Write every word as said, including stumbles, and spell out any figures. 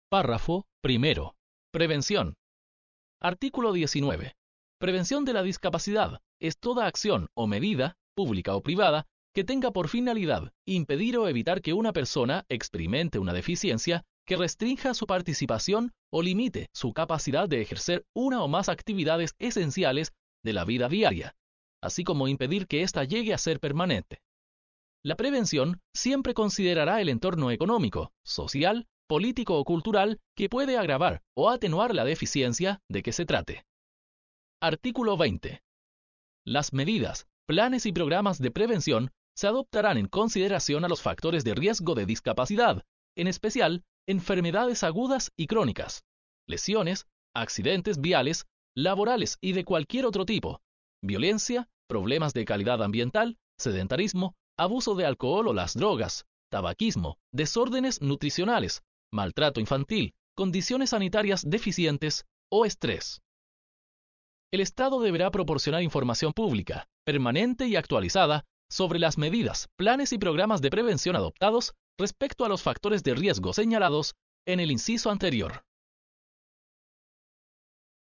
Párrafo primero. Prevención. Artículo diecinueve. Prevención de la discapacidad es toda acción o medida, pública o privada, que tenga por finalidad impedir o evitar que una persona experimente una deficiencia que restrinja su participación o limite su capacidad de ejercer una o más actividades esenciales de la vida diaria, así como impedir que ésta llegue a ser permanente. La prevención siempre considerará el entorno económico, social, político o cultural que puede agravar o atenuar la deficiencia de que se trate. Artículo veinte. Las medidas, planes y programas de prevención se adoptarán en consideración a los factores de riesgo de discapacidad, en especial enfermedades agudas y crónicas, lesiones, accidentes viales, laborales y de cualquier otro tipo, violencia, problemas de calidad ambiental, sedentarismo, abuso de alcohol o las drogas, tabaquismo, desórdenes nutricionales, maltrato infantil, condiciones sanitarias deficientes o estrés. El Estado deberá proporcionar información pública, permanente y actualizada sobre las medidas, planes y programas de prevención adoptados respecto a los factores de riesgo señalados en el inciso anterior.